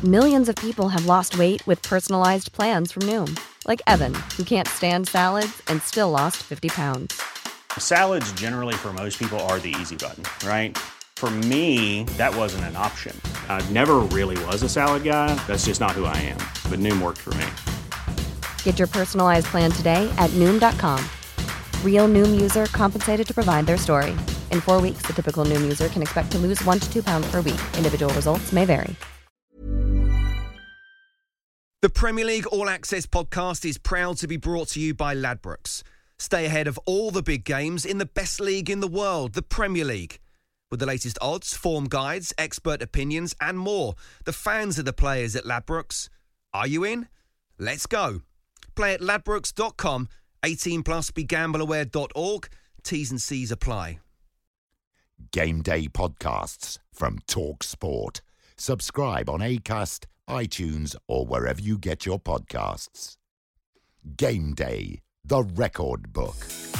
Millions of people have lost weight with personalized plans from Noom. Like Evan, who can't stand salads and still lost 50 pounds. Salads generally for most people are the easy button, right? For me, that wasn't an option. I never really was a salad guy. That's just not who I am. But Noom worked for me. Get your personalized plan today at Noom.com. Real Noom user compensated to provide their story. In 4 weeks, the typical Noom user can expect to lose 1 to 2 pounds per week. Individual results may vary. The Premier League All Access podcast is proud to be brought to you by Ladbrokes. Stay ahead of all the big games in the best league in the world, the Premier League. With the latest odds, form guides, expert opinions and more, the fans are the players at Ladbrokes. Are you in? Let's go. Play at ladbrokes.com, 18 plus, begambleaware.org. T's and C's apply. Game Day podcasts from Talk Sport. Subscribe on Acast, iTunes or wherever you get your podcasts. Game Day, the record book.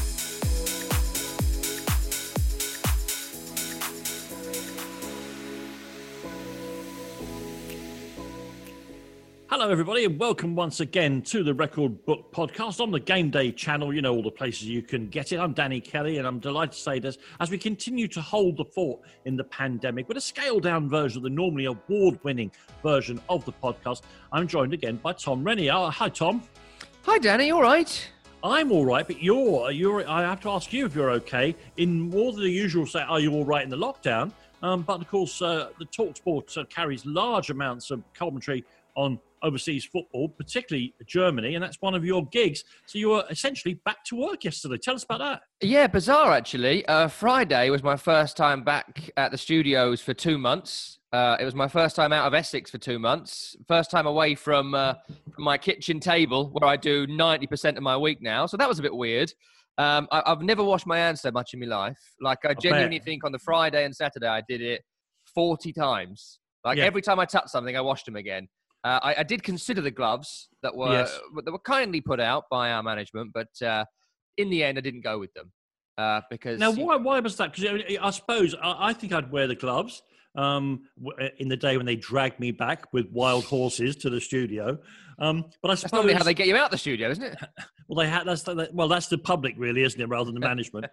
Hello, everybody, and welcome once again to the Record Book Podcast on the Game Day channel. You know, all the places you can get it. I'm Danny Kelly, and I'm delighted to say this as we continue to hold the fort in the pandemic with a scaled-down version of the normally award-winning version of the podcast. I'm joined again by Tom Rennie. Hi, Tom. Hi, Danny. All right? I'm all right, but you're. I have to ask you if you're okay. In more than the usual, say, are you all right in the lockdown? But of course, the Talk Sport carries large amounts of commentary on overseas football, particularly Germany, and that's one of your gigs. So you were essentially back to work yesterday. Tell us about that. Yeah, bizarre, actually. Friday was my first time back at the studios for 2 months. It was my first time out of Essex for 2 months. First time away from my kitchen table, where I do 90% of my week now. So that was a bit weird. I've never washed my hands so much in my life. Like, I genuinely think on the Friday and Saturday, I did it 40 times. Every time I touched something, I washed them again. I did consider the gloves that were kindly put out by our management, but in the end, I didn't go with them because. Now, why was that? Because I suppose I think I'd wear the gloves in the day when they dragged me back with wild horses to the studio. But I suppose that's normally how they get you out of the studio, isn't it? Well, that's the public, really, isn't it, rather than the management?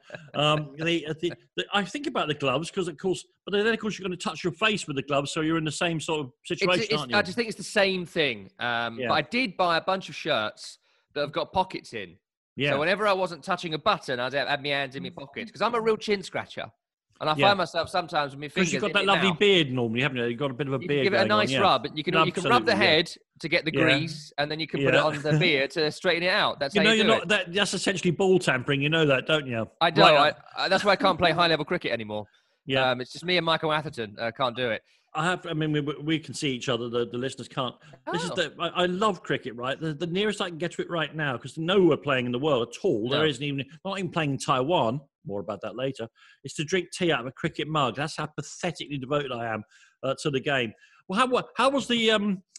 I think about the gloves because, of course, but then of course you're going to touch your face with the gloves, so you're in the same sort of situation, aren't you? I just think it's the same thing. But I did buy a bunch of shirts that have got pockets in. Yeah. So whenever I wasn't touching a button, I'd have my hands in my pockets because I'm a real chin scratcher. And I find myself sometimes with my fingers. Because you've got that lovely beard normally, haven't you? You've got a bit of a beard. Give it a nice rub. And you can rub the head to get the grease, and then you can put it on the beard to straighten it out. That's how you do it. That's essentially ball tampering. You know that, don't you? I do. That's why I can't play high-level cricket anymore. Yeah. It's just me and Michael Atherton can't do it. We can see each other. The listeners can't. Oh. I love cricket, right? The nearest I can get to it right now, because nowhere playing in the world at all. No. There isn't not even playing in Taiwan. More about that later. Is to drink tea out of a cricket mug. That's how pathetically devoted I am to the game. Well, how was the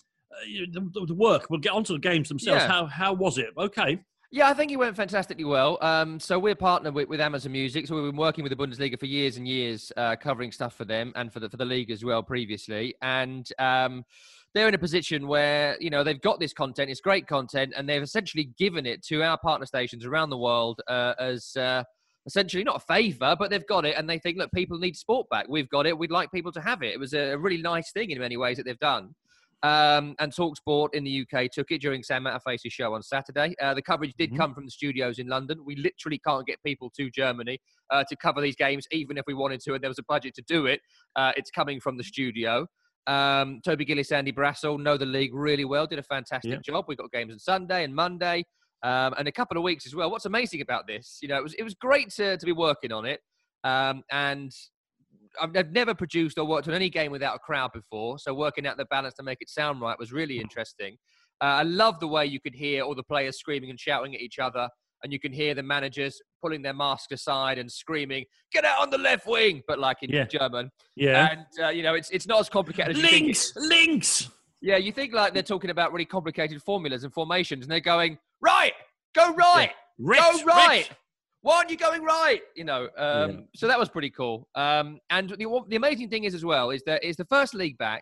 work? We'll get onto the games themselves. Yeah. How was it? Okay. Yeah, I think it went fantastically well. So we're partnered with Amazon Music. So we've been working with the Bundesliga for years and years, covering stuff for them and for the league as well previously. And they're in a position where, they've got this content. It's great content. And they've essentially given it to our partner stations around the world as essentially not a favour, but they've got it. And they think, look, people need sport back. We've got it. We'd like people to have it. It was a really nice thing in many ways that they've done. And TalkSport in the UK took it during Sam Matterface's show on Saturday. The coverage did come from the studios in London. We literally can't get people to Germany to cover these games, even if we wanted to, and there was a budget to do it. It's coming from the studio. Toby Gillis, Andy Brassel know the league really well, did a fantastic job. We've got games on Sunday and Monday and a couple of weeks as well. What's amazing about this, it was great to be working on it. And I've never produced or worked on any game without a crowd before, so working out the balance to make it sound right was really interesting. I love the way you could hear all the players screaming and shouting at each other, and you can hear the managers pulling their masks aside and screaming, "Get out on the left wing!" but like in German. Yeah. And, it's not as complicated as you think. Links! Yeah, you think like they're talking about really complicated formulas and formations, and they're going, right, go right, go right. Why aren't you going right? So that was pretty cool. And the amazing thing is as well is that it's the first league back.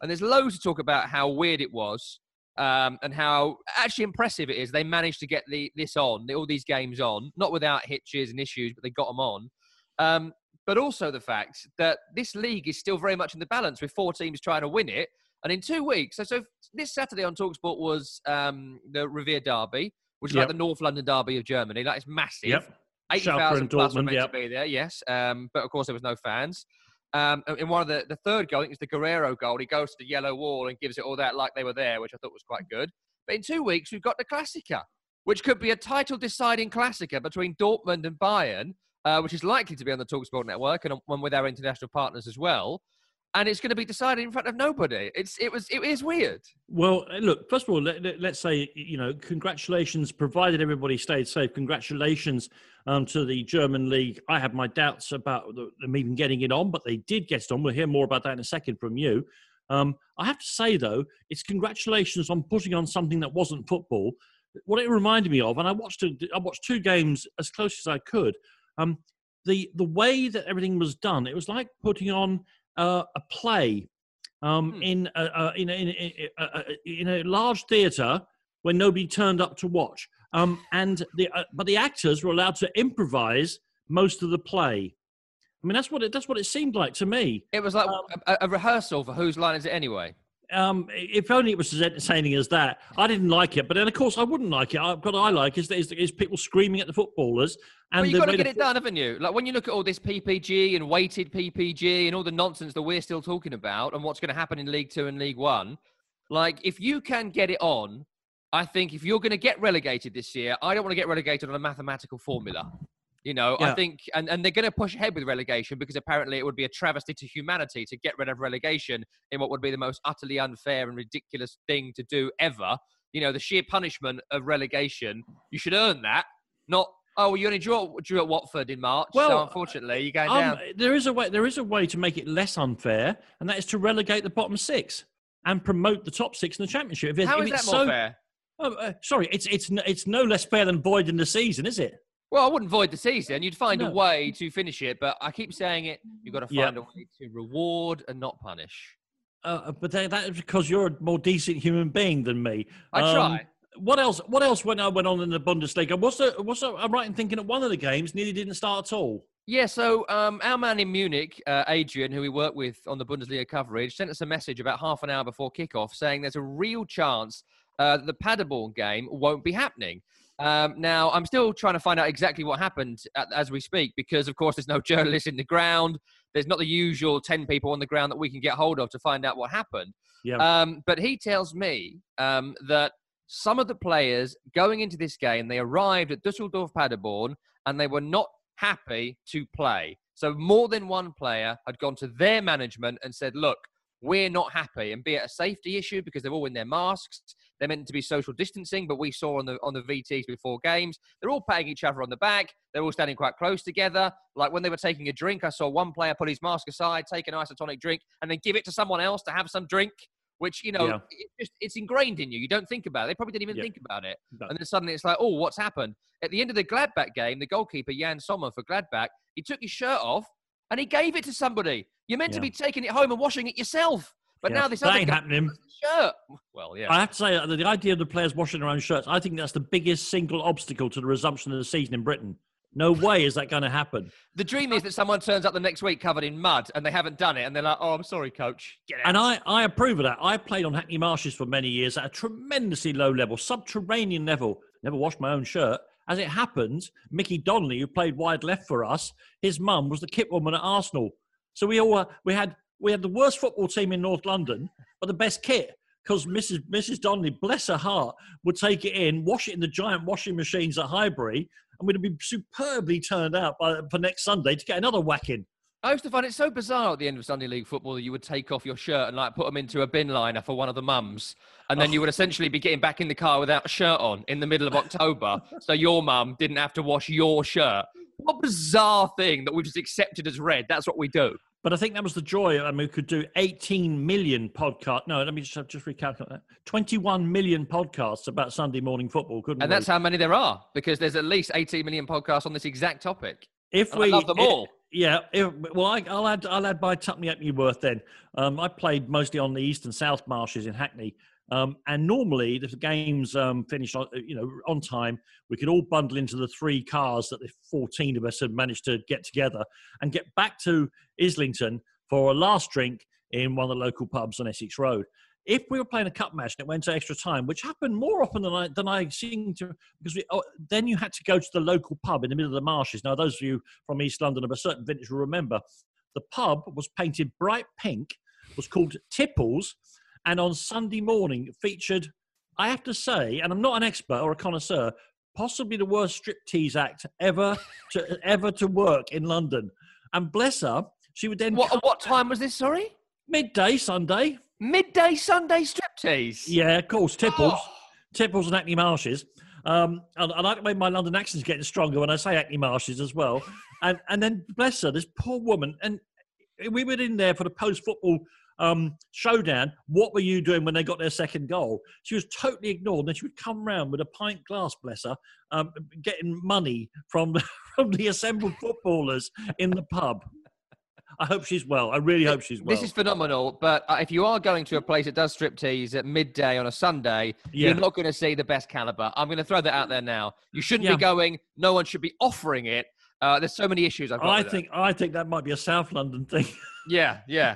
And there's loads to talk about how weird it was and how actually impressive it is. They managed to get all these games on, not without hitches and issues, but they got them on. But also the fact that this league is still very much in the balance with 4 teams trying to win it. And in 2 weeks, so this Saturday on TalkSport was the Revere Derby, which is like the North London Derby of Germany. That is massive. Yep. 80,000 plus were meant to be there, yes. But of course, there was no fans. In one of the third goal, I think it's the Guerrero goal, he goes to the yellow wall and gives it all that like they were there, which I thought was quite good. But in 2 weeks, we've got the Klassiker, which could be a title-deciding Klassiker between Dortmund and Bayern, which is likely to be on the TalkSport network and one with our international partners as well. And it's going to be decided in front of nobody. It is weird. Well, look, first of all, let's say, congratulations, provided everybody stayed safe. Congratulations to the German league. I have my doubts about them even getting it on, but they did get it on. We'll hear more about that in a second from you. I have to say, though, it's congratulations on putting on something that wasn't football. What it reminded me of, and I watched 2 games as close as I could. The way that everything was done, it was like putting on a play in a large theatre when nobody turned up to watch, but the actors were allowed to improvise most of the play. I mean, that's what it seemed like to me. It was like a rehearsal for whose line is it anyway. If only it was as entertaining as that. I didn't like it, but then of course I wouldn't like it. What I like is people screaming at the footballers. And you've got to get it done, haven't you? Like when you look at all this PPG and weighted PPG and all the nonsense that we're still talking about and what's going to happen in League 2 and League 1, like if you can get it on, I think if you're going to get relegated this year, I don't want to get relegated on a mathematical formula. I think, and they're going to push ahead with relegation because apparently it would be a travesty to humanity to get rid of relegation in what would be the most utterly unfair and ridiculous thing to do ever. The sheer punishment of relegation, you should earn that, not, you only drew at Watford in March, so unfortunately you're going down. There is a way to make it less unfair, and that is to relegate the bottom 6 and promote the top 6 in the Championship. How is that more fair? Sorry, it's no less fair than voiding the season, is it? Well, I wouldn't void the season. You'd find a way to finish it, but I keep saying it. You've got to find a way to reward and not punish. But that is because you're a more decent human being than me. I try. What else went on in the Bundesliga? Was I'm right in thinking that one of the games nearly didn't start at all? Yeah, so our man in Munich, Adrian, who we work with on the Bundesliga coverage, sent us a message about half an hour before kickoff saying there's a real chance that the Paderborn game won't be happening. Now, I'm still trying to find out exactly what happened as we speak because, of course, there's no journalists in the ground. There's not the usual 10 people on the ground that we can get hold of to find out what happened. Yeah. But he tells me that some of the players going into this game, they arrived at Düsseldorf Paderborn and they were not happy to play. So more than one player had gone to their management and said, look, we're not happy, and be it a safety issue because they're all in their masks. They're meant to be social distancing, but we saw on the VTs before games, they're all patting each other on the back. They're all standing quite close together. Like when they were taking a drink, I saw one player put his mask aside, take an isotonic drink, and then give it to someone else to have some drink, which, it's ingrained in you. You don't think about it. They probably didn't even think about it. No. And then suddenly it's like, oh, what's happened? At the end of the Gladbach game, the goalkeeper, Jan Sommer for Gladbach, he took his shirt off and he gave it to somebody. You're meant to be taking it home and washing it yourself. But now this other ain't happening. Shirt. Well, yeah. I have to say that the idea of the players washing their own shirts, I think that's the biggest single obstacle to the resumption of the season in Britain. No way is that going to happen. The dream is that someone turns up the next week covered in mud and they haven't done it and they're like, oh, I'm sorry, coach. Get out. And I approve of that. I played on Hackney Marshes for many years at a tremendously low level, subterranean level. Never washed my own shirt. As it happens, Mickey Donnelly, who played wide left for us, his mum was the kit woman at Arsenal. So we had the worst football team in North London, but the best kit, because Mrs. Donnelly, bless her heart, would take it in, wash it in the giant washing machines at Highbury, and we'd be superbly turned out for next Sunday to get another whacking. I used to find it so bizarre at the end of Sunday League football that you would take off your shirt and put them into a bin liner for one of the mums. And then you would essentially be getting back in the car without a shirt on in the middle of October. So your mum didn't have to wash your shirt. What a bizarre thing that we've just accepted as read. That's what we do. But I think that was the joy. I mean, we could do 18 million podcasts. No, let me just recalculate that. 21 million podcasts about Sunday morning football, couldn't we? And that's how many there are, because there's at least 18 million podcasts on this exact topic. I love them all. Yeah, I'll add by Tupney Ackneyworth then. I played mostly on the east and south marshes in Hackney, and normally if the games finished on time, we could all bundle into the 3 cars that the 14 of us had managed to get together and get back to Islington for a last drink in one of the local pubs on Essex Road. If we were playing a cup match and it went to extra time, which happened more often than I seem to, because then you had to go to the local pub in the middle of the marshes. Now, those of you from East London of a certain vintage will remember, the pub was painted bright pink, was called Tipples, and on Sunday morning featured, I have to say, and I'm not an expert or a connoisseur, possibly the worst striptease act ever to work in London. And bless her, she would then... What time was this, sorry? Midday Sunday. Midday Sunday striptease? Yeah, of course, Tipples. Tipples and Hackney Marshes. And I like the way my London accent's getting stronger when I say Hackney Marshes as well. And then, bless her, this poor woman, and we were in there for the post-football showdown. What were you doing when they got their second goal? She was totally ignored. And then she would come round with a pint glass, bless her, getting money from the assembled footballers in the pub. I hope she's well. I really hope she's well. This is phenomenal. But if you are going to a place that does striptease at midday on a Sunday, you're not going to see the best caliber. I'm going to throw that out there now. You shouldn't be going. No one should be offering it. There's so many issues. I think that might be a South London thing. Yeah.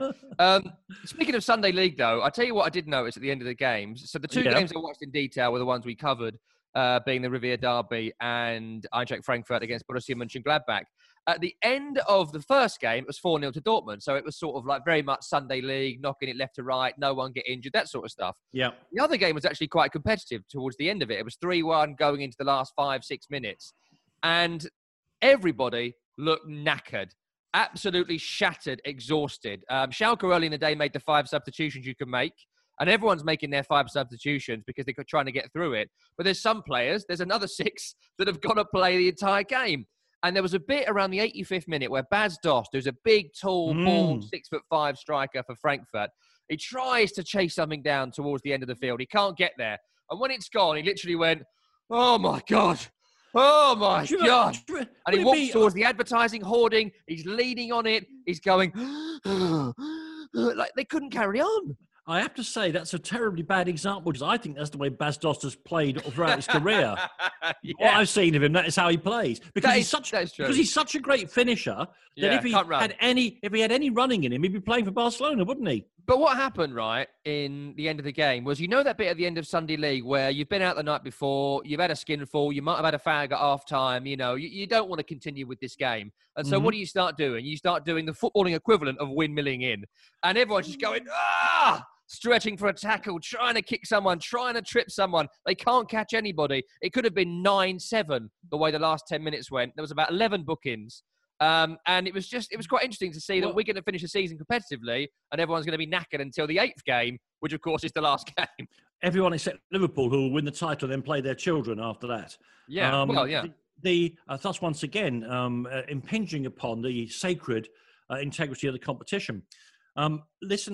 Speaking of Sunday League, though, I'll tell you what I did notice at the end of the games. So the 2 games I watched in detail were the ones we covered, being the Revier Derby and Eintracht Frankfurt against Borussia Mönchengladbach. At the end of the first game, it was 4-0 to Dortmund. So it was sort of like very much Sunday League, knocking it left to right, no one get injured, that sort of stuff. Yeah. The other game was actually quite competitive towards the end of it. It was 3-1 going into the last 5-6 minutes. And everybody looked knackered, absolutely shattered, exhausted. Schalke early in the day made the 5 substitutions you could make. And everyone's making their 5 substitutions because they're trying to get through it. But there's some players, there's another 6 that have got to play the entire game. And there was a bit around the 85th minute where Bas Dost, who's a big, tall, bald, 6'5" striker for Frankfurt, he tries to chase something down towards the end of the field. He can't get there. And when it's gone, he literally went, "Oh, my God. Oh, my God." And he walks towards the advertising hoarding. He's leaning on it. He's going, like they couldn't carry on. I have to say that's a terribly bad example because I think that's the way Bas Dost has played throughout his career. What I've seen of him, that is how he plays. Because he's such a great finisher that if he had any running in him, he'd be playing for Barcelona, wouldn't he? But what happened, right, in the end of the game was, that bit at the end of Sunday League where you've been out the night before, you've had a skinful, you might have had a fag at half-time, you don't want to continue with this game. And so what do you start doing? You start doing the footballing equivalent of windmilling in. And everyone's just going, stretching for a tackle, trying to kick someone, trying to trip someone. They can't catch anybody. It could have been 9-7 the way the last 10 minutes went. There was about 11 bookings. And it was quite interesting to see that we're going to finish the season competitively and everyone's going to be knackered until the 8th game, which of course is the last game. Everyone except Liverpool, who will win the title and then play their children after that. Yeah, thus once again impinging upon the sacred integrity of the competition. This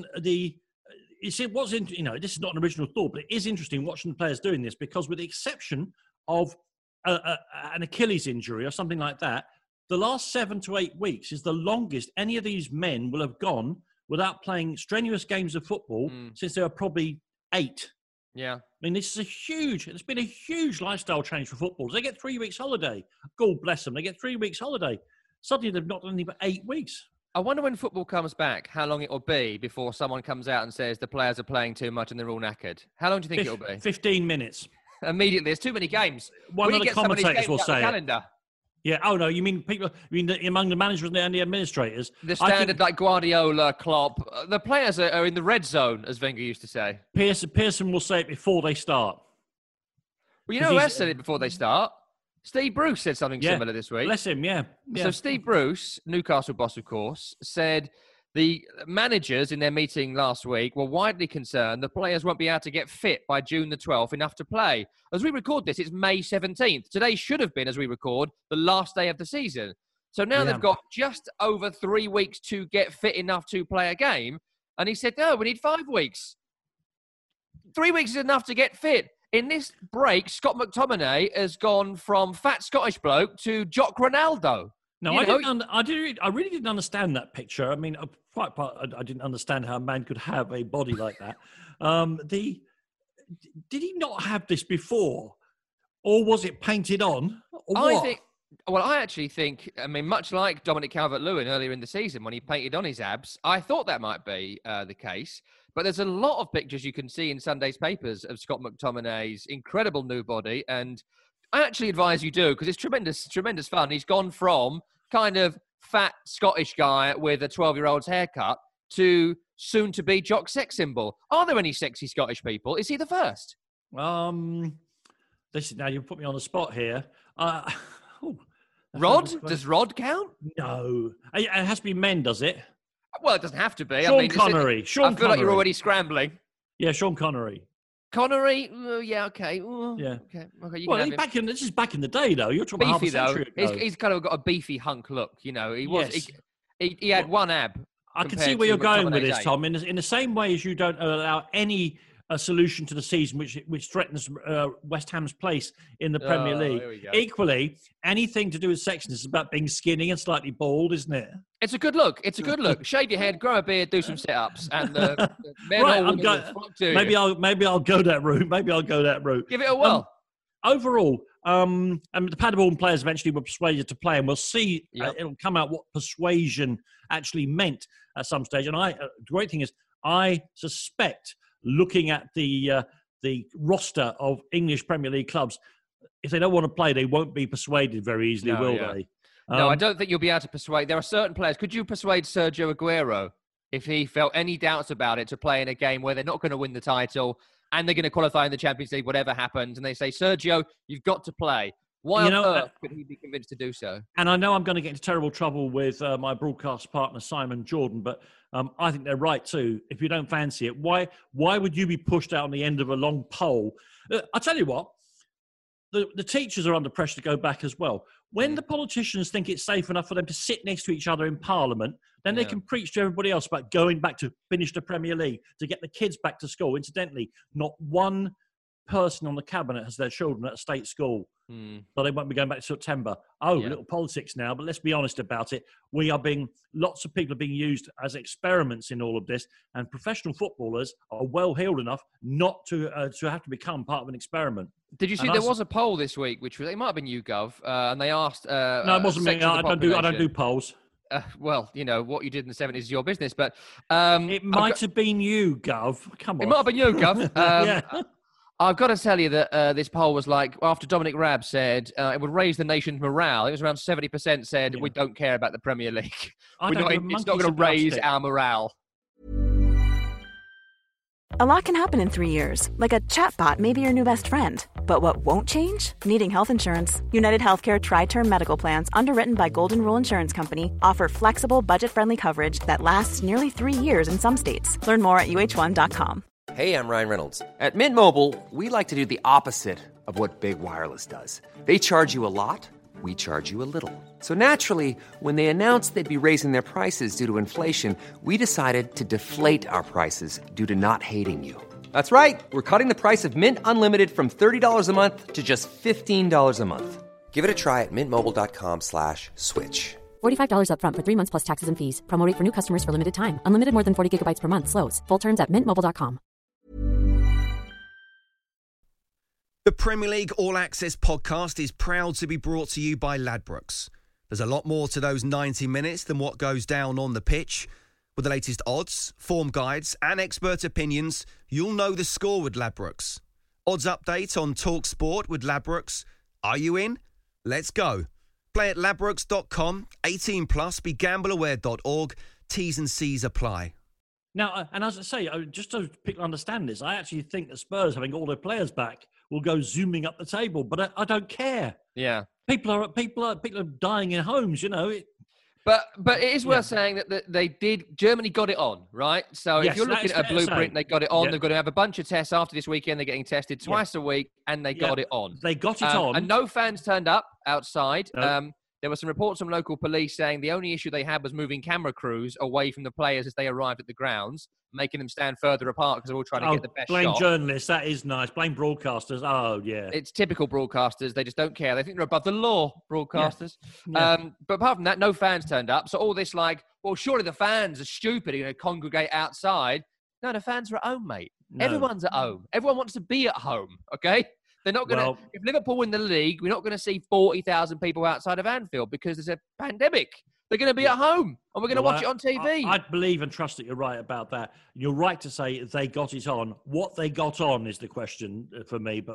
is not an original thought, but it is interesting watching the players doing this because with the exception of an Achilles injury or something like that, the last 7 to 8 weeks is the longest any of these men will have gone without playing strenuous games of football since they were probably 8. Yeah. I mean, it's been a huge lifestyle change for footballers. They get 3 weeks holiday. God bless them. They get 3 weeks holiday. Suddenly they've not done anything but 8 weeks. I wonder when football comes back, how long it will be before someone comes out and says the players are playing too much and they're all knackered. How long do you think it'll be? 15 minutes. Immediately. There's too many games. One of the commentators will say calendar. Yeah. Oh, no. You mean people? Among the managers and the administrators? The standard like Guardiola, Klopp. The players are in the red zone, as Wenger used to say. Pearson will say it before they start. Well, who else said it before they start? Steve Bruce said something similar this week. Bless him, yeah. So Steve Bruce, Newcastle boss, of course, said the managers in their meeting last week were widely concerned the players won't be able to get fit by June the 12th enough to play. As we record this, it's May 17th. Today should have been, as we record, the last day of the season. So now they've got just over 3 weeks to get fit enough to play a game. And he said, no, we need 5 weeks. 3 weeks is enough to get fit. In this break, Scott McTominay has gone from fat Scottish bloke to Jock Ronaldo. No, I really didn't understand that picture. I mean, I didn't understand how a man could have a body like that. Did he not have this before, or was it painted on? I actually think, much like Dominic Calvert-Lewin earlier in the season when he painted on his abs, I thought that might be the case. But there's a lot of pictures you can see in Sunday's papers of Scott McTominay's incredible new body, and I actually advise you do, because it's tremendous fun. He's gone from kind of fat Scottish guy with a 12-year-old's haircut to soon-to-be jock sex symbol. Are there any sexy Scottish people? Is he the first? Listen, now you put me on the spot here. Rod? Does Rod count? No. It has to be men, does it? Well, it doesn't have to be. Sean Connery. I feel like you're already scrambling. Yeah, Sean Connery. Connery? Yeah, okay. Yeah. Okay, you well, can this is back in the day, though. You're talking beefy, about half a century ago. He's kind of got a beefy hunk look, you know. He had one ab. I can see where you're going with this, Tom. In the same way as you don't allow any solution to the season which threatens West Ham's place in the Premier League. Equally, anything to do with sexiness is about being skinny and slightly bald, isn't it? It's a good look. Shave your head, grow a beard, do some sit-ups, and men maybe I'll go that route. Give it a whirl. Overall, and the Paderborn players eventually were persuaded to play, and we'll see. It'll come out what persuasion actually meant at some stage. And the great thing is, I suspect, looking at the roster of English Premier League clubs, if they don't want to play, they won't be persuaded very easily, will they? No, I don't think you'll be able to persuade. There are certain players. Could you persuade Sergio Aguero, if he felt any doubts about it, to play in a game where they're not going to win the title and they're going to qualify in the Champions League, whatever happens, and they say, Sergio, you've got to play? Why on earth could he be convinced to do so? And I know I'm going to get into terrible trouble with my broadcast partner, Simon Jordan, but I think they're right too. If you don't fancy it, why would you be pushed out on the end of a long pole? I'll tell you what, the teachers are under pressure to go back as well. When the politicians think it's safe enough for them to sit next to each other in Parliament, then they can preach to everybody else about going back to finish the Premier League, to get the kids back to school. Incidentally, not one person on the cabinet has their children at a state school. So they won't be going back to September. Little politics now, but let's be honest about it. Lots of people are being used as experiments in all of this, and professional footballers are well heeled enough not to have to become part of an experiment. Did you see there was a poll this week, which it might have been YouGov, and they asked. No, it wasn't me. I don't do polls. Well, you know, what you did in the 70s is your business, but it might have been YouGov. Come on, it might have been YouGov. I've got to tell you that this poll was like, after Dominic Raab said it would raise the nation's morale, it was around 70% said we don't care about the Premier League. It's not going to raise our morale. A lot can happen in 3 years, like a chatbot may be your new best friend. But what won't change? Needing health insurance. United Healthcare Tri-Term Medical Plans, underwritten by Golden Rule Insurance Company, offer flexible, budget-friendly coverage that lasts nearly 3 years in some states. Learn more at uh1.com. Hey, I'm Ryan Reynolds. At Mint Mobile, we like to do the opposite of what Big Wireless does. They charge you a lot, we charge you a little. So naturally, when they announced they'd be raising their prices due to inflation, we decided to deflate our prices due to not hating you. That's right. We're cutting the price of Mint Unlimited from $30 a month to just $15 a month. Give it a try at mintmobile.com/switch. $45 up front for 3 months plus taxes and fees. Promo rate for new customers for limited time. Unlimited more than 40 gigabytes per month. Slows full terms at mintmobile.com. The Premier League All Access podcast is proud to be brought to you by Ladbrokes. There's a lot more to those 90 minutes than what goes down on the pitch. With the latest odds, form guides and expert opinions, you'll know the score with Ladbrokes. Odds update on TalkSport with Ladbrokes. Are you in? Let's go. Play at ladbrokes.com, 18 plus, begambleaware.org. T's and C's apply. Now, and as I say, just so people understand this, I actually think that Spurs, having all their players back, will go zooming up the table. But I don't care. Yeah, people are dying in homes. You know. But it is worth saying that they did. Germany got it on, right? So if you're looking at a blueprint, they got it on. They're going to have a bunch of tests after this weekend. They're getting tested twice a week, and they got it on. They got it on, and no fans turned up outside. No. there were some reports from local police saying the only issue they had was moving camera crews away from the players as they arrived at the grounds, making them stand further apart because they're all trying to get the best blame shot. Journalists, that is nice. Blame broadcasters. Oh, yeah. It's typical broadcasters. They just don't care. They think they're above the law, broadcasters. Yeah. But apart from that, no fans turned up. So all this well, surely the fans are stupid, congregate outside. No, the fans are at home, mate. No. Everyone's at home. Everyone wants to be at home, okay? They're not going to... if Liverpool win the league, we're not going to see 40,000 people outside of Anfield because there's a pandemic. They're going to be at home, and we're going to watch it on TV. I believe and trust that you're right about that. You're right to say they got it on. What they got on is the question for me. But,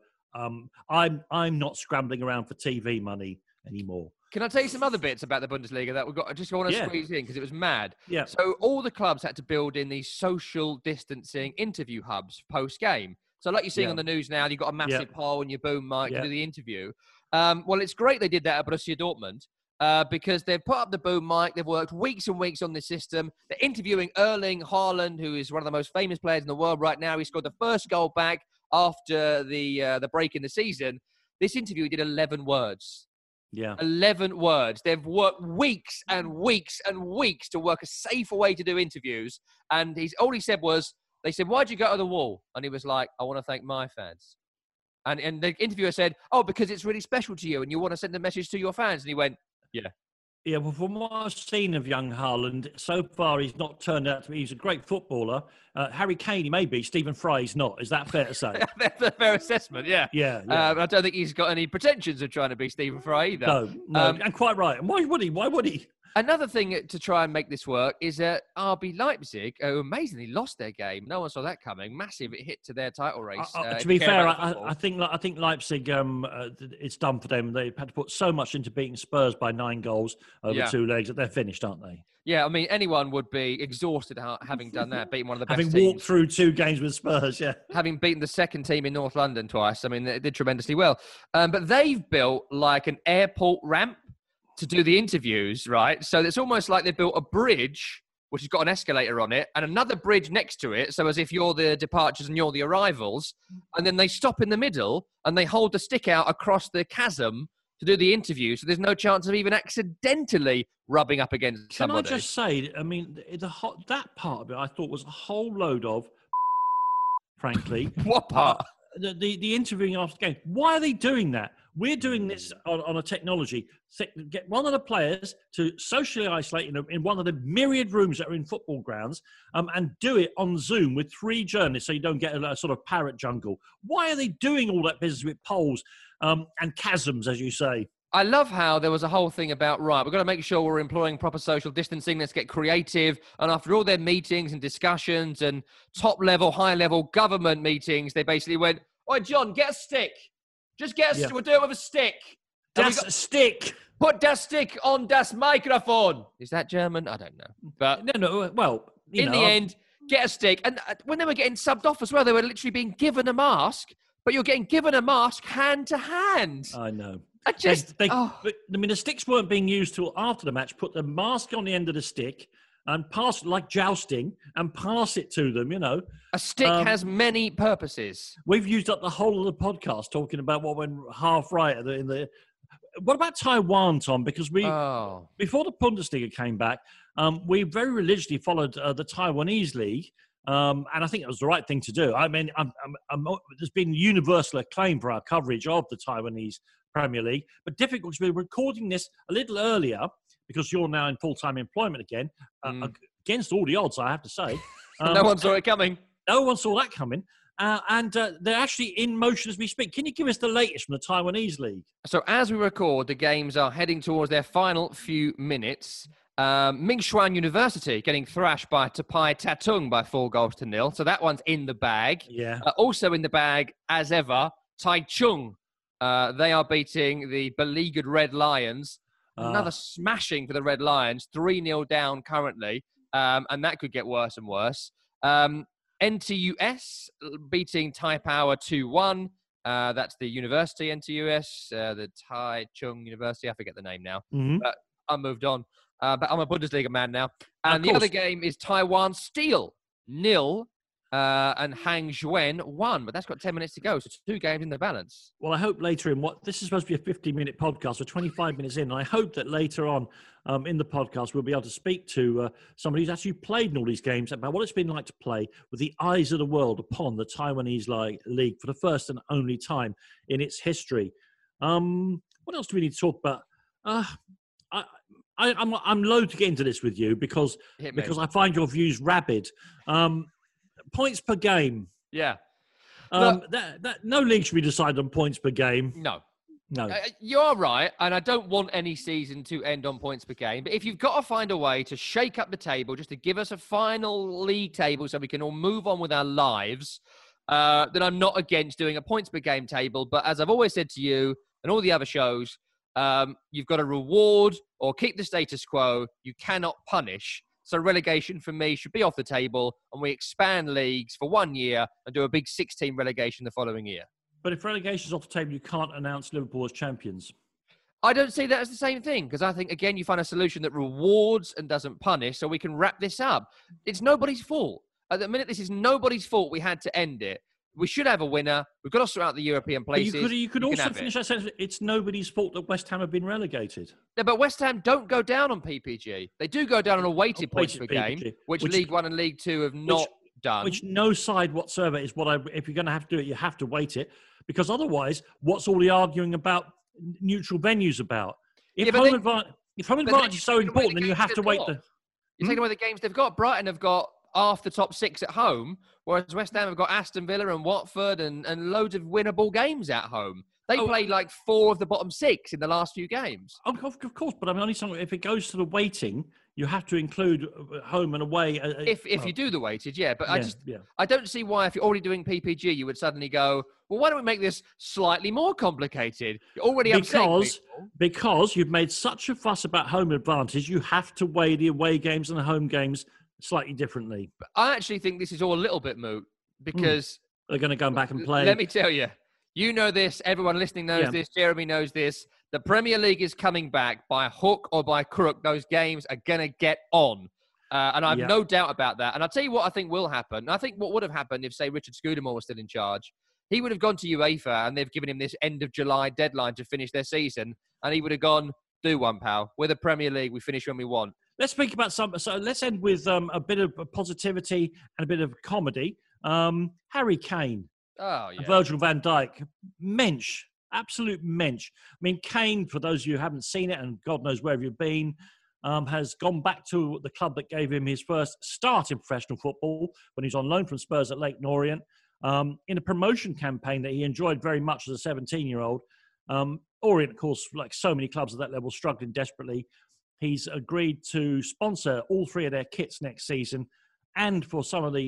I'm not scrambling around for TV money anymore. Can I tell you some other bits about the Bundesliga that I just want to squeeze in because it was mad? Yeah. So all the clubs had to build in these social distancing interview hubs post-game. So like you're seeing on the news now, you've got a massive pole and your boom mic to do the interview. Well, it's great they did that at Borussia Dortmund because they've put up the boom mic. They've worked weeks and weeks on this system. They're interviewing Erling Haaland, who is one of the most famous players in the world right now. He scored the first goal back after the break in the season. This interview, he did 11 words. Yeah. 11 words. They've worked weeks and weeks and weeks to work a safer way to do interviews. And all he said was, they said, why'd you go to the wall? And he was like, I want to thank my fans. And the interviewer said, oh, because it's really special to you and you want to send a message to your fans. And he went, yeah. Yeah, well, from what I've seen of young Haaland, so far he's not turned out to be... He's a great footballer. Harry Kane, he may be. Stephen Fry's not. Is that fair to say? That's a fair assessment, yeah. Yeah. I don't think he's got any pretensions of trying to be Stephen Fry either. No, and quite right. And why would he? Another thing to try and make this work is RB Leipzig, who amazingly lost their game. No one saw that coming. Massive hit to their title race. To be fair, I think Leipzig, it's done for them. They've had to put so much into beating Spurs by 9 goals over 2 legs that they're finished, aren't they? Yeah, I mean, anyone would be exhausted having done that, beating one of the best teams. Having walked through 2 games with Spurs, yeah. Having beaten the second team in North London twice. I mean, they did tremendously well. But they've built like an airport ramp to do the interviews, right? So it's almost like they built a bridge, which has got an escalator on it, and another bridge next to it, so as if you're the departures and you're the arrivals, and then they stop in the middle, and they hold the stick out across the chasm to do the interview, so there's no chance of even accidentally rubbing up against somebody. Can I just say, I mean, that part of it I thought was a whole load of, frankly. What part? The interviewing after the game. Why are they doing that? We're doing this on a technology. Get one of the players to socially isolate in one of the myriad rooms that are in football grounds and do it on Zoom with 3 journalists so you don't get a sort of parrot jungle. Why are they doing all that business with poles and chasms, as you say? I love how there was a whole thing about, right, we've got to make sure we're employing proper social distancing. Let's get creative. And after all their meetings and discussions and top-level, high-level government meetings, they basically went, "Oi, John, get a stick. Just get we'll do it with a stick. Das Stick. Put das Stick on das microphone." Is that German? I don't know. But no. Well, in the end, get a stick. And when they were getting subbed off as well, they were literally being given a mask, but you're getting given a mask hand to hand. I know. The sticks weren't being used till after the match. Put the mask on the end of the stick and pass it like jousting and pass it to them, A stick has many purposes. We've used up the whole of the podcast talking about what went half right in the... What about Taiwan, Tom? Because before the Bundesliga came back, we very religiously followed the Taiwanese league, and I think it was the right thing to do. I mean, there's been universal acclaim for our coverage of the Taiwanese Premier League, but difficult because we're recording this a little earlier because you're now in full-time employment again, against all the odds, I have to say. No one saw it coming. No one saw that coming. And they're actually in motion as we speak. Can you give us the latest from the Taiwanese league? So as we record, the games are heading towards their final few minutes. Mingxuan University getting thrashed by Tapai Tatung by 4-0. So that one's in the bag. Yeah. Also in the bag, as ever, Taichung. They are beating the beleaguered Red Lions. Another smashing for the Red Lions. 3-0 down currently. And that could get worse and worse. NTUS beating Taipower 2-1. That's the university, NTUS, the Taichung University. I forget the name now. Mm-hmm. But I moved on. But I'm a Bundesliga man now. And the other game is Taiwan Steel 0. and Hangzhou won, but that's got 10 minutes to go, so 2 games in the balance. Well, I hope later in this is supposed to be a 50-minute podcast, we're 25 minutes in, and I hope that later on in the podcast we'll be able to speak to somebody who's actually played in all these games about what it's been like to play with the eyes of the world upon the Taiwanese League for the first and only time in its history. What else do we need to talk about? I'm loath to get into this with you because I find your views rabid. Points per game. Yeah. No league should be decided on points per game. No. No. You're right, and I don't want any season to end on points per game. But if you've got to find a way to shake up the table, just to give us a final league table so we can all move on with our lives, then I'm not against doing a points per game table. But as I've always said to you and all the other shows, you've got to reward or keep the status quo. You cannot punish. So relegation for me should be off the table, and we expand leagues for 1 year and do a big 16 relegation the following year. But if relegation's off the table, you can't announce Liverpool as champions. I don't see that as the same thing, because I think, again, you find a solution that rewards and doesn't punish, so we can wrap this up. It's nobody's fault. At the minute, this is nobody's fault we had to end it. We should have a winner. We've got to sort out the European places. But you could also finish that sentence. It's nobody's fault that West Ham have been relegated. Yeah, but West Ham don't go down on PPG. They do go down on a weighted points per game, which League One and League Two have not done. Which no side whatsoever is if you're going to have to do it, you have to weight it. Because otherwise, what's all the arguing about neutral venues about? If home advantage is so important, then you have to wait. You're taking away the games they've got. Brighton have got half the top 6 at home, whereas West Ham have got Aston Villa and Watford and loads of winnable games at home. They played like 4 of the bottom 6 in the last few games. Of course, but I mean, only something, if it goes to the weighting, you have to include home and away. If you do the weightage, yeah. But I don't see why, if you're already doing PPG, you would suddenly go, well, why don't we make this slightly more complicated? You're already because you've made such a fuss about home advantage, you have to weigh the away games and the home games slightly differently. But I actually think this is all a little bit moot because they're going to go back and play. Let me tell you, you know this. Everyone listening knows this. Jeremy knows this. The Premier League is coming back by hook or by crook. Those games are going to get on. And I have no doubt about that. And I'll tell you what I think will happen. I think what would have happened if, say, Richard Scudamore was still in charge, he would have gone to UEFA and they've given him this end of July deadline to finish their season. And he would have gone, do one, pal. We're the Premier League. We finish when we want. Let's speak about so let's end with a bit of positivity and a bit of comedy. Harry Kane. Oh, yeah. Virgil van Dijk. Mensch. Absolute mensch. I mean, Kane, for those of you who haven't seen it, and God knows where you've been, has gone back to the club that gave him his first start in professional football when he was on loan from Spurs at Leyton Orient, in a promotion campaign that he enjoyed very much as a 17-year-old. Orient, of course, like so many clubs at that level, struggling desperately. He's agreed to sponsor all 3 of their kits next season, and for some of the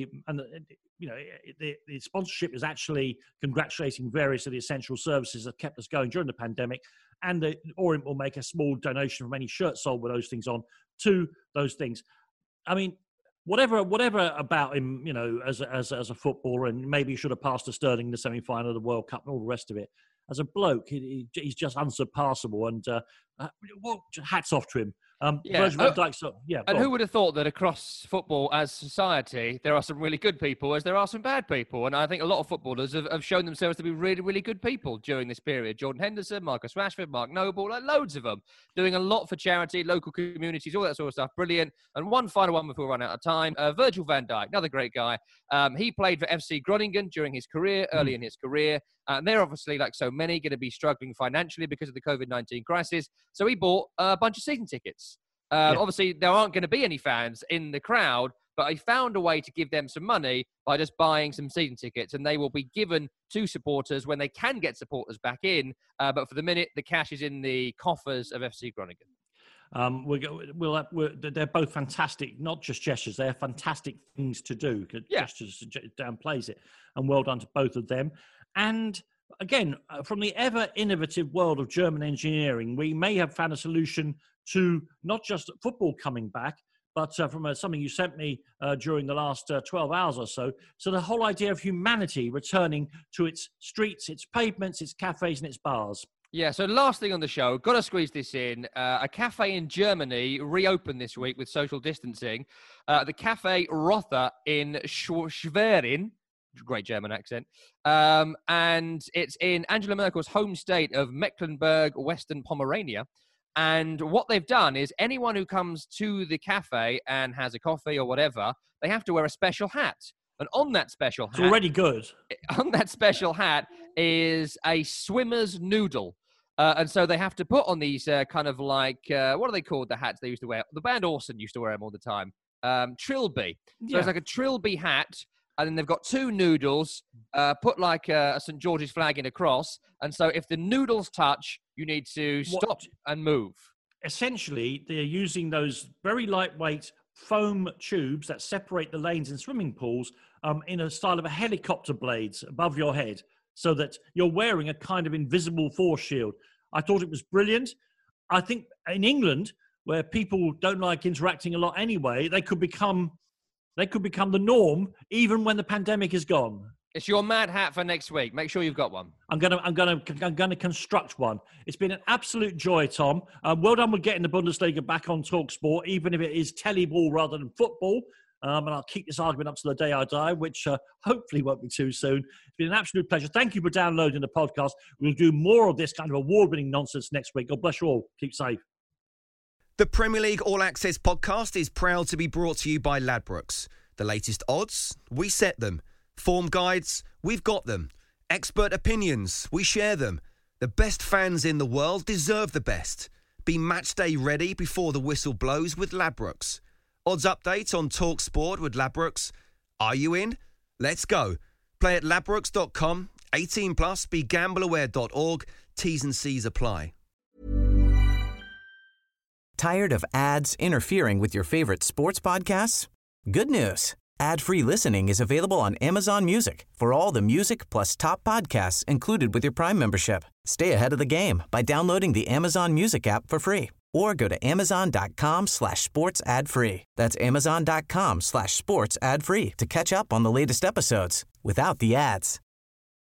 sponsorship is actually congratulating various of the essential services that kept us going during the pandemic. And the Orient will make a small donation from any shirt sold with those things on to those things. I mean, whatever about him, as a footballer, and maybe he should have passed to Sterling in the semi-final of the World Cup and all the rest of it. As a bloke, he's just unsurpassable, and hats off to him. Virgil van Dijk, and who would have thought that across football as society, there are some really good people as there are some bad people? And I think a lot of footballers have shown themselves to be really, really good people during this period. Jordan Henderson, Marcus Rashford, Mark Noble, loads of them, doing a lot for charity, local communities, all that sort of stuff. Brilliant. And one final one before we run out of time. Virgil van Dijk, another great guy. He played for FC Groningen during his career, early in his career. And they're obviously, like so many, going to be struggling financially because of the COVID-19 crisis. So he bought a bunch of season tickets. Obviously, there aren't going to be any fans in the crowd, but he found a way to give them some money by just buying some season tickets. And they will be given to supporters when they can get supporters back in. But for the minute, the cash is in the coffers of FC Groningen. They're both fantastic, not just gestures, they're fantastic things to do. Gestures downplays it. And well done to both of them. And again, from the ever innovative world of German engineering, we may have found a solution to not just football coming back, but from something you sent me during the last 12 hours or so. So the whole idea of humanity returning to its streets, its pavements, its cafes and its bars. Yeah, so last thing on the show, got to squeeze this in. A cafe in Germany reopened this week with social distancing. The Cafe Rother in Schwerin, great German accent, and it's in Angela Merkel's home state of Mecklenburg, Western Pomerania. And what they've done is anyone who comes to the cafe and has a coffee or whatever, they have to wear a special hat. And on that special hat... It's already good. On that special hat is a swimmer's noodle. And so they have to put on these kind of like... what are they called, the hats they used to wear? The band Orson used to wear them all the time. Trilby. So it's like a Trilby hat. And then they've got two noodles, put like a St. George's flag in a cross. And so if the noodles touch, you need to stop and move. Essentially, they're using those very lightweight foam tubes that separate the lanes in swimming pools in a style of a helicopter blades above your head so that you're wearing a kind of invisible force shield. I thought it was brilliant. I think in England, where people don't like interacting a lot anyway, they could become the norm even when the pandemic is gone. It's your mad hat for next week. Make sure you've got one. I'm gonna construct one. It's been an absolute joy, Tom. Well done with getting the Bundesliga back on TalkSport, even if it is teleball rather than football. And I'll keep this argument up to the day I die, which hopefully won't be too soon. It's been an absolute pleasure. Thank you for downloading the podcast. We'll do more of this kind of award-winning nonsense next week. God bless you all. Keep safe. The Premier League All Access podcast is proud to be brought to you by Ladbrokes. The latest odds, we set them. Form guides, we've got them. Expert opinions, we share them. The best fans in the world deserve the best. Be match day ready before the whistle blows with Ladbrokes. Odds update on TalkSport with Ladbrokes. Are you in? Let's go. Play at ladbrokes.com. 18 plus. BeGambleAware.org. T's and C's apply. Tired of ads interfering with your favorite sports podcasts? Good news. Ad-free listening is available on Amazon Music for all the music plus top podcasts included with your Prime membership. Stay ahead of the game by downloading the Amazon Music app for free or go to amazon.com/sports ad free. That's amazon.com/sports ad free to catch up on the latest episodes without the ads.